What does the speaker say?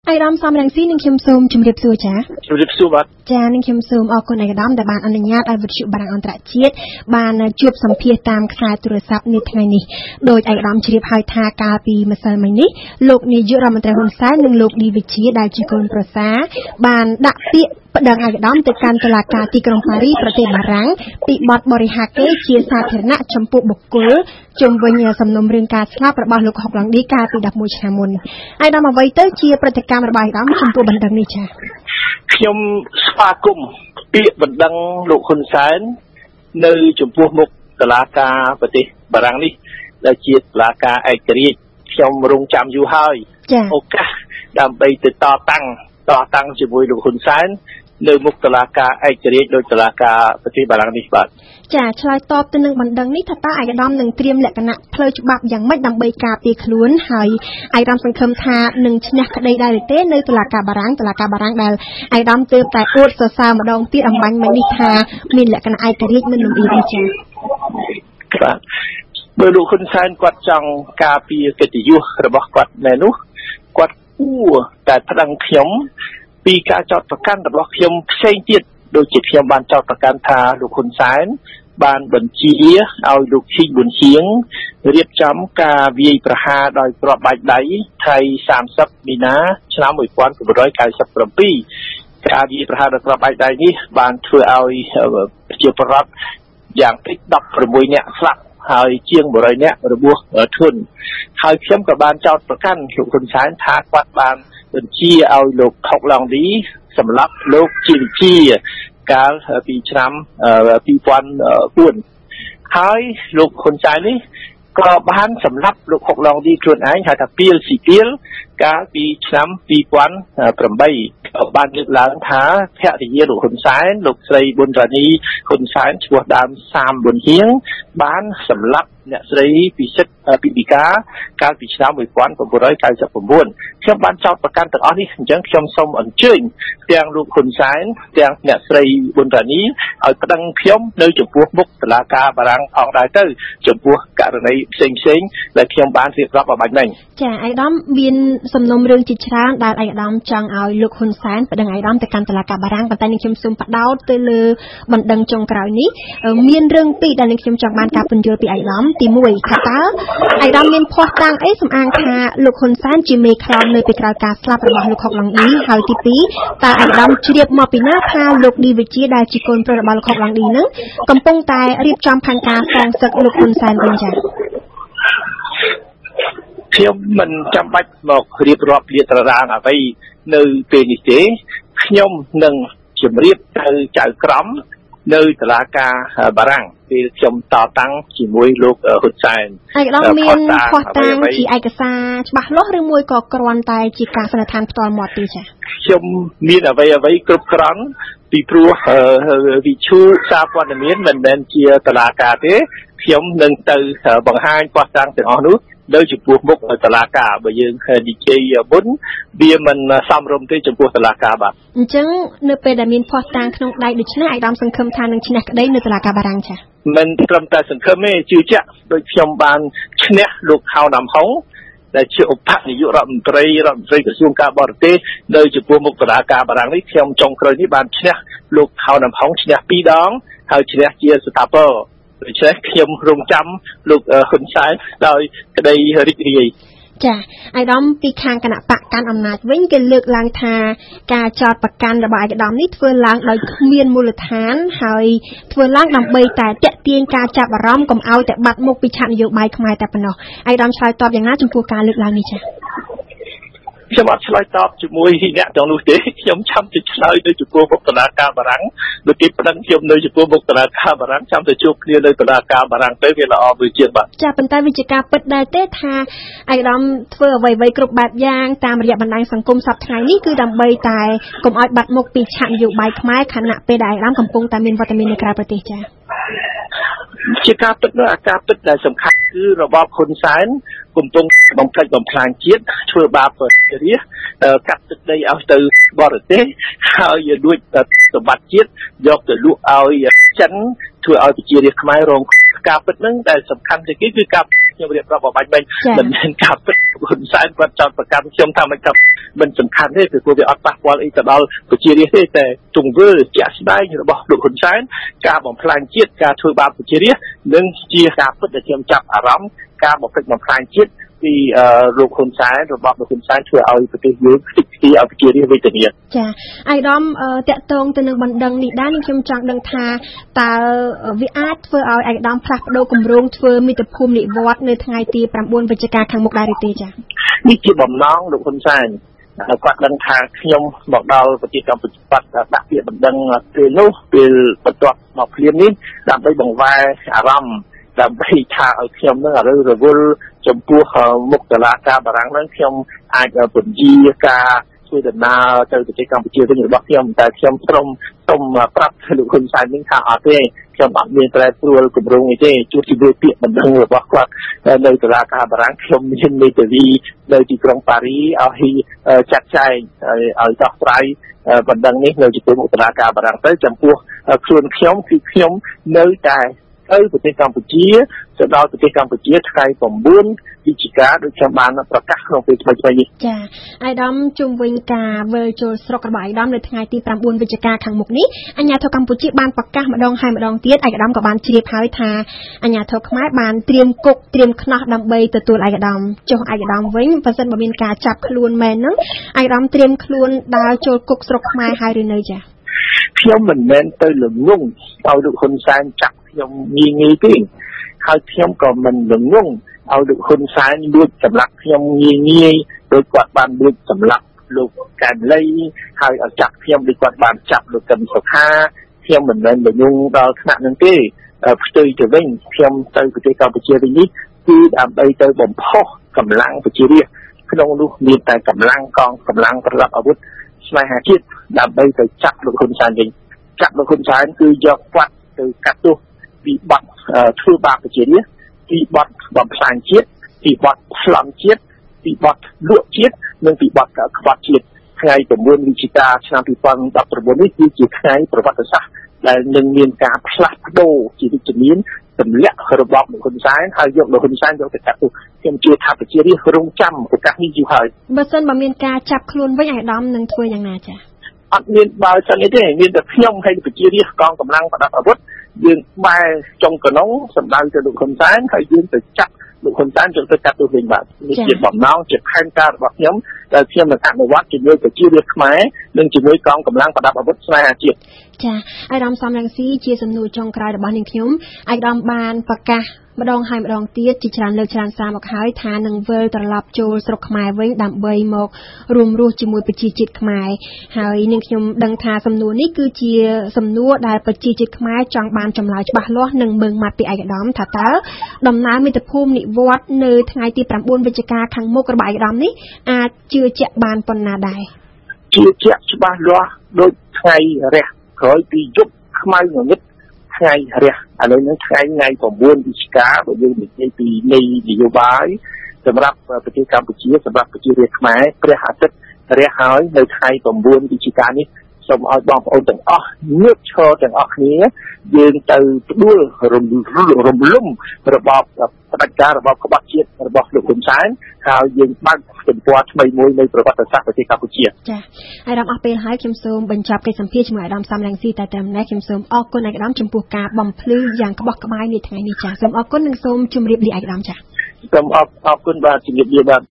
ai đam sam đang xin nên khiêm sum chấm điệp xua chả chấm điệp xua bát cha nên khiêm sum ởคนai đam ដែលបានអនុញ្ញាតឲ្យវិទ្យុបារាំងអន្តរជាតិបានជួបសម្ភាសតាមខ្សែទូរស័ព្ទនាថ្ងៃនេះដោយឯកឧត្តមជ្រាបហើយថាកាលពីម្សិលមិញនេះលោកនាយករដ្ឋមន្ត្រីហ៊ុនសែននិងលោកឌីវិជាដែលជាកូនប្រសាបានដាក់ពាក្យប្តឹងឯកឧត្តមទៅកាន់តុលាការទីក្រុងប៉ារីសប្រទេសបារាំងពីបទបរិហាកេរ្តិ៍ជាសាធារណៈចំពោះបុគ្គលជុំវិញសំណុំរឿងការស្លាប់របស់លោកហុកឡុងឌីកាលពី11ឆ្នាំមុនឯកឧត្តមអ្វីទៅជាប្រតិកម្មរបស់ឯកឧត្តមចំពោះបណ្ដឹងនេះចា៎ខ្ញុំស្វាគមន៍ពាក្យបណ្ដឹងលោកហ៊ុនសែននៅចំពោះមុខតុលាការប្រទេសបារាំងនេះដែលជាតុលាការឯករាជ្យខ្ញុំរងចាំយូរហើយឱកាសដើម្បីទៅតតាំងជាមួយលោកហ៊ុនសែននៅមុខតុលាការឯករាជ្យដោយតុលាការប្រទេសបារាំងនេះបាទចាឆ្លើយតបទៅនឹងបណ្ដឹងនេះថាតើឯកឧត្តមនឹងត្រៀមលក្ខណៈផ្លូវច្បាប់យ៉ាងម៉េចដើម្បីការពារខ្លួនហើយឯកឧត្តមសង្ឃឹមថានឹងឈ្នះក្តីដែរឬទេនៅតុលាការបារាំងដែលឯកឧត្តមទើបតែអួតសរសើរម្ដងទៀតអំបញ្ញមិញនេះថាមានលក្ខណៈឯករាជ្យមិនលំអៀងនេះចាបាទបើលោកហ៊ុនសែនគាត់ចង់ការពារកិត្តិយសរបស់គាត់នៅនោះគាត់គួរតែប្តឹងខ្ញុំពីការចោទប្រកាន់របស់ខ្ញុំផ្សេងទៀតដូចជាខ្ញុំបានចោទប្រកាន់ថាលោកហ៊ុនសែនបានបញ្ជាឲ្យលោកឈីប៊ុនហៀងរៀបចំការវាយប្រហារដោយគ្រាប់បែកដៃថ្ងៃ30មីនាឆ្នាំ1997ការវាយប្រហារដោយគ្រាប់បែកដៃនេះបានធ្វើឲ្យប្រជាពលរដ្ឋយ៉ាងតិច16នាក់ស្លាប់ហើយជាង100នាក់របួសធ្ងន់ហើយខ្ញុំក៏បានចោទប្រកាន់លោកហ៊ុនសែនថាគាត់បានបញ្ជាឲ្យលោកហុកឡុងឌីសម្លាប់លោកជាវិជាកាលពីឆ្នាំ2004ហើយលោកហ៊ុនសែននេះក៏បានសម្លាប់លោកហុកឡុងឌីខ្លួនឯងហៅថាពីលស៊ីពីលកាលពីឆ្នាំ2008បានលើកឡើងថាភរិយាលោកហ៊ុនសែនលោកស្រីប៊ុនរ៉ានីហ៊ុនសែនឈ្មោះដើមសាមប៊ុនហៀងបានសម្លាប់អ្នកស្រីពិសិដ្ឋពីបិកាកាលពីឆ្នាំ1999ខ្ញុំបានចោទប្រកាន់ទាំងអស់នេះអញ្ចឹងខ្ញុំសូមអញ្ជើញទាំងលោកហ៊ុនសែនទាំងអ្នកស្រីប៊ុនរ៉ានីឲ្យប្តឹងខ្ញុំនៅចំពោះមុខតុលាការបារាំងផងដែរទៅចំពោះករណីផ្សេងដែលខ្ញុំបានរៀបរាប់ឲ្យបាញ់មិញចាឯកឧត្តមមានសំណុំរឿងជាច្រើនដែលឯកឧត្តមចង់ឲ្យលោកហ៊ុនសែនប្តឹងឯកឧត្តមទៅកាន់តុលាការបារាំងប៉ុន្តែនឹងខ្ញុំសូមបដោតទៅលើបណ្ដឹងចុងក្រោយនេះមានរឿងពីរដែលនឹងខ្ញុំចង់បានការពន្យល់ពីឯកឧត្តមទី1ថាតើឯកឧត្តមមានភ័ស្តុតាងអីសំអាងថាលោកហ៊ុនសែនជាមេខ្លោងនៅពីក្រោយការស្លាប់របស់លោកហុកឡុងឌីហើយទី2តើឯកឧត្តមជ្រាបមកពីណាថាលោកឌីវិជាដែលជាកូនប្រុសរបស់លោកហុកឡុងឌីនឹងកំពុងតែរៀបចំផែនការសងសឹកលោកហ៊ុនសែនវិញចា៎ខ្ញុំមិនចាំបាច់មករៀបរាប់លាតត្រដាងអ្វីនៅពេលនេះទេខ្ញុំនឹងជម្រាបទៅចៅក្រមនៅតុលាការបារាំងពេលខ្ញុំតតាំងជាមួយលោកហ៊ុនសែនឯកឧត្តមមានភ័ស្តុតាងជាឯកសារច្បាស់លាស់ឬមួយក៏គ្រាន់តែជាការសន្និដ្ឋានផ្ទាល់មាត់ទេចា៎ខ្ញុំមានអ្វីគ្រប់គ្រាន់ពីព្រោះវិទ្យុសារព័ត៌មានមិនមែនជាតុលាការទេខ្ញុំនឹងទៅបង្ហាញភ័ស្តុតាងទាំងអស់នោះនៅចំពោះមុខតុលាការបើយើងនិយាយមុនវាមិនសមរម្យទេចំពោះតុលាការបាទអញ្ចឹងនៅពេលដែលមានភ័ស្តុតាងក្នុងដៃដូច្នេះឯកឧត្តមសង្ឃឹមថានឹងឈ្នះក្តីនៅតុលាការបារាំងចា៎មិនត្រឹមតែសង្ឃឹមទេជឿជាក់ដូចខ្ញុំបានឈ្នះលោកហៅណាំហុងដែលជាឧបនាយករដ្ឋមន្ត្រីក្រសួងការបរទេសនៅចំពោះមុខតុលាការបារាំងនេះខ្ញុំចុងក្រោយនេះបានឈ្នះលោកហៅណាំហុងឈ្នះ2ដងហើយឈ្នះជាស្ថាពរដូច្នេះខ្ញុំរងចាំលោកហ៊ុនសែនដោយក្តីរីករាយចាឯកឧត្តមពីខាងគណៈបកកាន់អំណាចវិញគេលើកឡើងថាការចោទប្រកាន់របស់ឯកឧត្តមនេះធ្វើឡើងដោយគ្មានមូលដ្ឋានហើយធ្វើឡើងដើម្បីតែទាក់ទាញការចាប់អារម្មណ៍កុំឲ្យតែបាត់មុខពីឆាកនយោបាយខ្មែរតែប៉ុណ្ណោះឯកឧត្តមឆ្លើយតបយ៉ាងណាចំពោះការលើកឡើងនេះចាខ្ញុំអត់ឆ្លើយតបជាមួយអ្នកទាំងនោះទេខ្ញុំចាំតែឆ្លើយទៅចំពោះមុខតុលាការបារាំងដូចគេប្តឹងខ្ញុំនៅចំពោះមុខតុលាការបារាំងចាំតែជួបគ្នានៅតុលាការបារាំងទៅវាល្អមួយជាងបាទចាប៉ុន្តែវាជាការពិតដែរទេថាឯកឧត្តមធ្វើអ្វីៗគ្រប់បែបយ៉ាងតាមរយៈបណ្ដាញសង្គមសប្តាហ៍ថ្ងៃនេះគឺដើម្បីតែកុំឲ្យបាត់មុខពីឆាកនយោបាយខ្មែរខណៈពេលដែលឯកឧត្តមកំពុងតែមានវត្តមាននៅក្រៅប្រទេសចាជាការពិតនោះអាការពិតដែលសំខាន់គឺរបបហ៊ុនសែនកំពុងបំផ្លិចបំផ្លាញជាតិធ្វើបាបប្រជារាស្ត្រកាត់ទឹកដីឲ្យទៅបរទេសហើយលួចសម្បត្តិជាតិយកទៅលក់ឲ្យចិនធ្វើឲ្យប្រជារាស្ត្រខ្មែររងការពិតហ្នឹងដែលសំខាន់ជាងគេគឺការខ្ញុំរៀបរាប់បាញ់មិញមិនមែនការពិតហ៊ុនសែនគាត់ចោទប្រកាន់ខ្ញុំថាមិនក៏មិនសំខាន់ទេព្រោះវាអត់ប៉ះពាល់អីទៅដល់ប្រជារាស្ត្រទេតែទង្វើជាក់ស្ដែងរបស់លោកហ៊ុនសែនការបំផ្លាញជាតិការធ្វើបាបប្រជារាស្ត្រនិងជាការពិតដែលខ្ញុំចាប់អារម្មណ៍ការបំផ្លិចបំផ្លាញជាតិពីលោកហ៊ុនសែនរបស់លោកហ៊ុនសែនធ្វើឲ្យប្រទេសយើងខ្ទេចខ្ទីឲ្យប្រជារាស្ត្រវេទនាចាអាយដាមតកតងទៅនឹងបណ្ដឹងនេះដែរនឹងខ្ញុំចង់ដឹងថាតើវាអាចធ្វើឲ្យអាយដាមផ្លាស់ប្ដូរគម្រោងធ្វើមាតុភូមិនិវត្តនៅថ្ងៃទី9វិច្ឆិកាខាងមុខដែរទេចានេះជាបំណងលោកហ៊ុនសែនគាត់ដឹងថាខ្ញុំមកដល់ប្រទេសកម្ពុជាគាត់ដាក់ពាក្យបណ្ដឹងពេលនោះពេលបន្ទាប់មកភ្លាមនេះដើម្បីបង្វែរអារម្មណ៍ដើម្បីថាឲ្យខ្ញុំនឹងរវល់ចំពោះមុខតុលាការបារាំងនឹងខ្ញុំអាចពន្យាការជួយដំណើរទៅប្រទេសកម្ពុជាវិញរបស់ខ្ញុំតែខ្ញុំសូមប្រាប់លោកហ៊ុនសែននឹងថាអត់ទេខ្ញុំអត់មានប្រែប្រួលគម្រោងនេះទេជួបជាមួយពាក្យបណ្ដឹងរបស់គាត់នៅតុលាការបារាំងខ្ញុំមានមេធាវីនៅទីក្រុងប៉ារីឲ្យចាត់ចែងឲ្យដោះស្រាយបណ្ដឹងនេះនៅចំពោះមុខតុលាការបារាំងទៅចំពោះខ្លួនខ្ញុំគឺខ្ញុំនៅតែទៅប្រទេសកម្ពុជាទៅដល់ប្រទេសកម្ពុជាថ្ងៃ9វិច្ឆិកាដូចខ្ញុំបានប្រកាសក្នុងពេលថ្មីៗនេះចាអាយដាមជុំវិញការវិលចូលស្រុករបស់អាយដាមនៅថ្ងៃទី9វិច្ឆិកាខាងមុខនេះអាជ្ញាធរកម្ពុជាបានប្រកាសម្ដងហើយម្ដងទៀតអាយដាមក៏បានជ្រាបហើយថាអាជ្ញាធរខ្មែរបានត្រៀមគុកត្រៀមខ្នោះដើម្បីទទួលអាយដាមចុះអាយដាមវិញបើសិនបើមានការចាប់ខ្លួនមែនហ្នឹងអាយដាមត្រៀមខ្លួនដើរចូលគុកស្រុកខ្មែរហើយឬនៅចាខ្ញុំមិនមែនទៅល្ងងឲ្យលោកហ៊ុនសែនចាប់ខ្ញុំងាយទេហើយខ្ញុំក៏មិនល្ងងឲ្យលោកហ៊ុនសែនលួចសម្លាប់ខ្ញុំងាយដោយគាត់បានលួចសម្លាប់លោកកែមលីហើយឲ្យចាប់ខ្ញុំដូចគាត់បានចាប់លោកកឹមសុខាខ្ញុំមិនមែនល្ងងដល់ថ្នាក់ហ្នឹងទេផ្ទុយទៅវិញខ្ញុំទៅប្រទេសកម្ពុជាវិញនេះគឺដើម្បីទៅបំផុសកម្លាំងប្រជារាស្ត្រក្នុងនោះមានតែកម្លាំងកងកម្លាំងប្រដាប់អាវុធស្វែងរកជាតិដើម្បីទៅចាប់លោកហ៊ុនសែនវិញចាប់លោកហ៊ុនសែនគឺយកគាត់ទៅកាត់ទោសពីបទធ្វើបាបប្រជារាស្ត្រពីបទបំផ្លាញជាតិពីបទប្លន់ជាតិពីបទលួចជាតិនិងពីបទក្បត់ជាតិថ្ងៃ9វិច្ឆិកាឆ្នាំ2019នេះគឺជាថ្ងៃប្រវត្តិសាស្ត្រដែលនឹងមានការផ្លាស់ប្ដូរជាវិជ្ជមានទម្លាក់របបលោកហ៊ុនសែនហើយយកលោកហ៊ុនសែនយកទៅកាត់ទោសខ្ញុំជឿថាប្រជារាស្ត្ររងចាំឱកាសនេះយូរហើយបើសិនបើមានការចាប់ខ្លួនវិញអាយដាមនឹងធ្វើយ៉ាងណាចា៎អត់មានបើសិនទេមានតែខ្ញុំហើយប្រជារាស្ត្រកងកម្លាំងប្រដាប់អាវុធយើងបែរចុងកណ្ដុងសម្ដៅទៅលោកហ៊ុនសែនហើយយើងទៅចាប់លោកហ៊ុនសែនយកទៅកាត់ទោសវិញបាទនេះជាបំណងជាផែនការរបស់ខ្ញុំដែលខ្ញុំនឹងអនុវត្តជាមួយប្រជារាស្ត្រខ្មែរនិងជាមួយកងកម្លាំងប្រដាប់អាវុធស្វែងរកជាតិចាអាយដាមសំរងស៊ីជាសំណួរចុងក្រោយរបស់នាងខ្ញុំអាយដាមបានប្រកាសម្ដងហើយម្ដងទៀតជាច្រើនលើកច្រើនសារមកហើយថានឹងវិលត្រឡប់ចូលស្រុកខ្មែរវិញដើម្បីមករួមរស់ជាមួយប្រជាជាតិខ្មែរហើយនាងខ្ញុំដឹងថាសំណួរនេះគឺជាសំណួរដែលប្រជាជាតិខ្មែរចង់បានចម្លើយច្បាស់លាស់និងមើងម៉ាត់ពីអាយដាមថាតើដំណើរមាតុភូមិនិវត្តន៍នៅថ្ងៃទី9វិច្ឆិកាខាងមុខរបស់អាយដាមនេះអាចជឿជាក់បានប៉ុណ្ណាដែរជឿជាក់ច្បាស់លាស់ដូចថ្ងៃរះក្រោយពីយប់ខ្មៅងងឹតថ្ងៃរះឥឡូវនេះថ្ងៃ9វិច្ឆិកាបើយើងនិយាយពីនៃនយោបាយសម្រាប់ប្រទេសកម្ពុជាសម្រាប់ប្រជារាស្ត្រខ្មែរព្រះអាទិត្យរះហើយនៅថ្ងៃ9វិច្ឆិកានេះសូមឲ្យបងប្អូនទាំងអស់ងើបឈរទាំងអស់គ្នាយើងទៅផ្ដួលរំលំរបបផ្ដាច់ការរបបក្បត់ជាតិរបស់លោកហ៊ុនសែនហើយយើងបើកទំព័រថ្មីមួយនៃប្រវត្តិសាស្ត្រប្រទេសកម្ពុជាចា៎អាយដាមអស់ពេលហើយខ្ញុំសូមបញ្ចប់កិច្ចសម្ភាសន៍ជាមួយអាយដាមសំរងស៊ីតែត្រឹមនេះខ្ញុំសូមអរគុណអាយដាមចំពោះការបំភ្លឺយ៉ាងក្បោះក្បាយនាថ្ងៃនេះចា៎សូមអរគុណនិងសូមជម្រាបលាអាយដាមចា៎សូមអរគុណបាទជម្រាបលាបាទ